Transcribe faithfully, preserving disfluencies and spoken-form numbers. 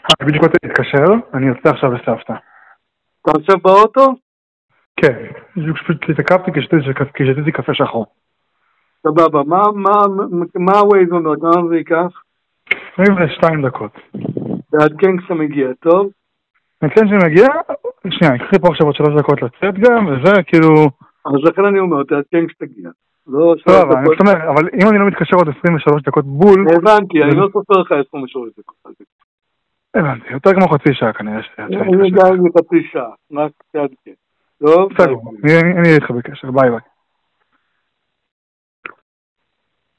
אה, בדיוק רוצה להתקשר, אני יוצא עכשיו לסבתא. אתה עכשיו באוטו? כן, פשוט התעכבתי כששתיתי קפה שחור. סבבה, מה הווייז אומר? כמה זה ייקח? רגע לשתיים דקות. תעדכן כשאתה מגיע, טוב? נתן שמגיע, שנייה, יקח לי פה עכשיו עוד שלוש דקות לצאת גם, וזה כאילו... אז לכן אני אומר, תעדכן כשתגיע. לא, לא, אבל אני אומר, אבל אם אני לא מתקשר עוד עשרים ושלוש דקות בול... הבנתי, אני לא סופר לך עשרים ושלוש דקות. הבנתי, יותר כמו חצי שעה כנראה. אני יודע אם זה חצי שעה, רק תעדכן. טוב? בסדר, אני אהיה איתך בקשר, ביי ביי.